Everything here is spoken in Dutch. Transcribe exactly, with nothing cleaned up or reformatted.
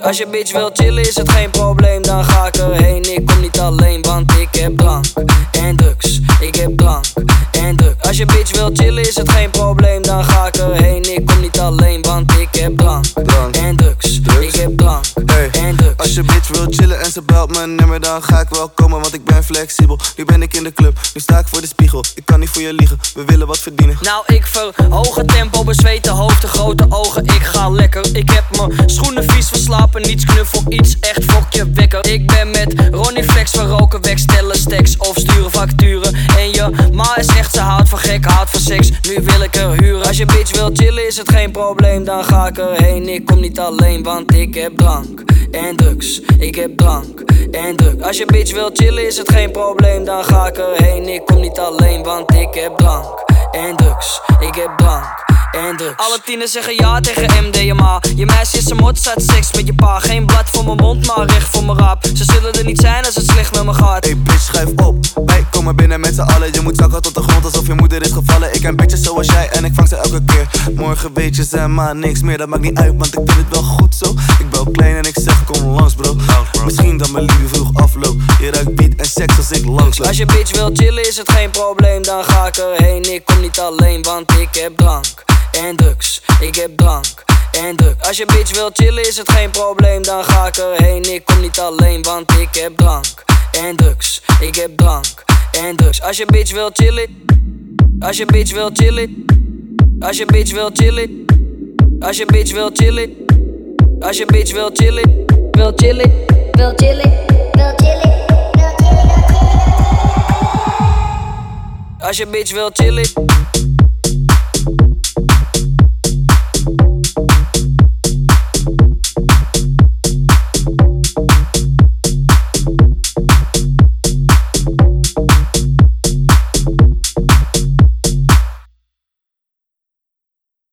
Als je bitch wil chillen is het geen probleem, dan ga ik erheen. Ik kom niet alleen, want ik heb drank en drugs. Ik heb drank en drugs. Als je bitch wil chillen is het geen probleem, dan ga ik erheen. Ik kom niet alleen, want ik heb drank, drank. en drugs. drugs. Ik heb drank hey. en drugs. Als je bitch wil chillen en ze belt mijn nummer, dan ga ik wel komen, want ik ben flexibel. Nu ben ik in de club, nu sta ik voor de spiegel. Ik kan niet voor je liegen, we willen wat verdienen. Nou ik verhoog het tempo, bezweten hoofd, de grote ogen. Ik ga lekker, ik heb mijn schoenen vies verslapen. Niets knuffel, iets echt fokje wekker. Ik ben met Ronnie Flex, we roken weg, stellen stacks of sturen facturen. En je ma is echt, ze houdt van gek, houdt van seks. Nu wil ik er huren. Als je bitch wil chillen is het geen probleem, dan ga ik erheen. Ik kom niet alleen, want ik heb drank en drugs. Ik heb drank en drugs. Als je bitch wil chillen is het geen probleem, dan ga ik erheen. Ik kom niet alleen, want ik heb drank en drugs. Ik heb drank en drugs. Alle tieners zeggen ja tegen M D M A. Je meisje is een mot, staat seks met je pa. Geen blad voor mijn mond, maar recht voor mijn raap. Ze zullen er niet zijn als het slecht met me gaat. Hey bitch, schrijf op. Wij komen binnen met z'n allen. Je moet zakken tot de grond alsof je moeder is gevallen. Ik ken bitches zoals jij en ik vang ze elke keer. Morgen weet je ze maar niks meer, dat maakt niet uit, want ik vind het wel goed zo. Ik bel klein en ik zeg kom langs bro. Misschien dat mijn liefde vroeg afloopt. Je ruikt beat en seks als ik langsloop. Als je bitch wil chillen is het geen probleem, dan ga ik erheen. Ik kom niet alleen, want ik heb drank en drugs. Ik heb drank en drugs. Als je bitch wil chillen is het geen probleem, dan ga ik erheen. Ik kom niet alleen, want ik heb drank en drugs. Ik heb drank en drugs. Als je bitch wil chillen, als je bitch wil chillen, als je bitch wil chillen, als je bitch wil chillen, als je bitch wil chillen, wil chillen, wil chillen, wil chillen, wil chillen. Als je bitch wil chillen.